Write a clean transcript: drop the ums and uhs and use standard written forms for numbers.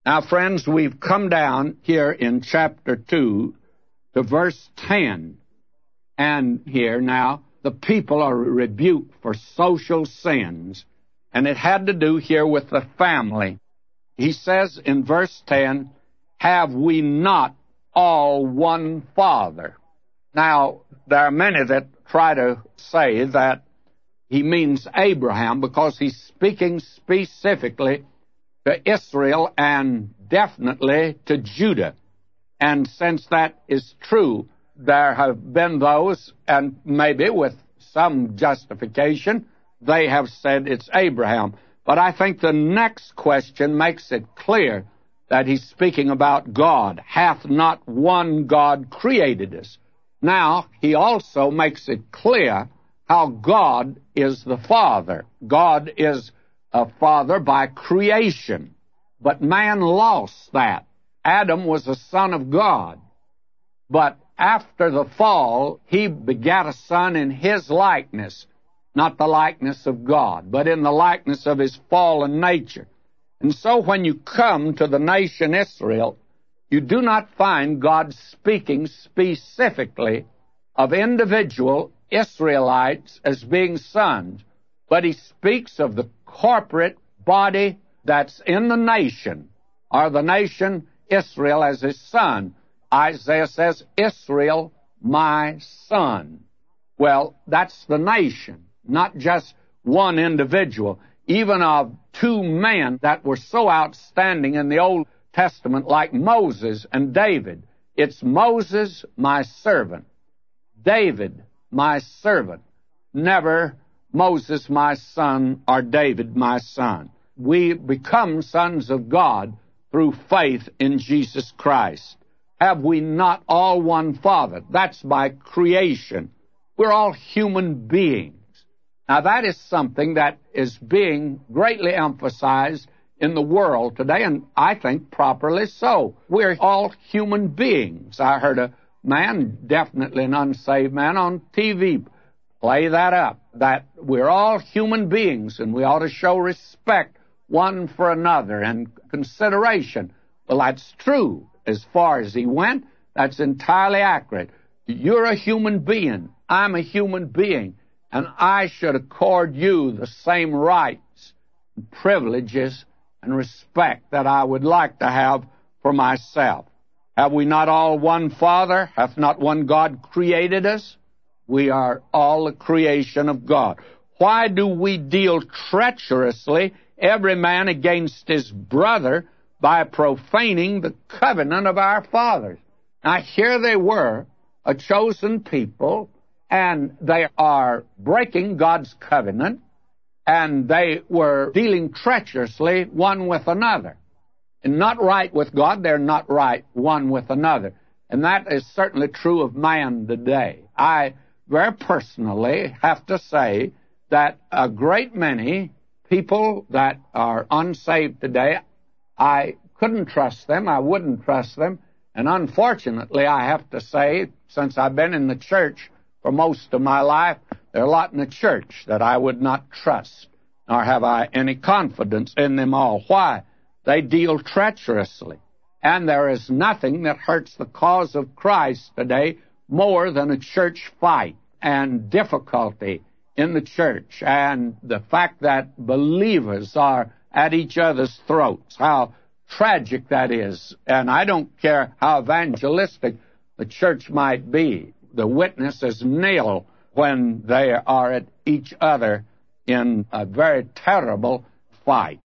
Now, friends, we've come down here in chapter 2 to verse 10. And here now, the people are rebuked for social sins. And it had to do here with the family. He says in verse 10, "Have we not all one Father?" Now, there are many that try to say that he means Abraham because he's speaking specifically to Israel and definitely to Judah. And since that is true, there have been those, and maybe with some justification, they have said it's Abraham. But I think the next question makes it clear that he's speaking about God. Hath not one God created us? Now, he also makes it clear how God is the Father. God is a Father by creation. But man lost that. Adam was a son of God. But after the fall, he begat a son in his likeness, not the likeness of God, but in the likeness of his fallen nature. And so when you come to the nation Israel, you do not find God speaking specifically of individual Israelites as being sons, but he speaks of the corporate body that's in the nation, or the nation Israel as his son. Isaiah says, "Israel, my son." Well, that's the nation, not just one individual. Even of two men that were so outstanding in the Old Testament, like Moses and David. It's Moses, my servant. David, my servant. Never Moses, my son, or David, my son. We become sons of God through faith in Jesus Christ. Have we not all one Father? That's by creation. We're all human beings. Now, that is something that is being greatly emphasized in the world today, and I think properly so. We're all human beings. I heard a man, definitely an unsaved man, on TV play that up, that we're all human beings, and we ought to show respect one for another and consideration. Well, that's true. As far as he went, that's entirely accurate. You're a human being. I'm a human being. And I should accord you the same rights and privileges and respect that I would like to have for myself. Have we not all one Father? Hath not one God created us? We are all a creation of God. Why do we deal treacherously, every man against his brother, by profaning the covenant of our fathers? Now, here they were, a chosen people, and they are breaking God's covenant, and they were dealing treacherously one with another. And not right with God, they're not right one with another. And that is certainly true of man today. I very personally have to say that a great many people that are unsaved today, I couldn't trust them, I wouldn't trust them, and unfortunately I have to say, since I've been in the church for most of my life, there are a lot in the church that I would not trust, nor have I any confidence in them all. Why? They deal treacherously. And there is nothing that hurts the cause of Christ today more than a church fight and difficulty in the church, and the fact that believers are at each other's throats. How tragic that is. And I don't care how evangelistic the church might be. The witness is nil when they are at each other in a very terrible fight.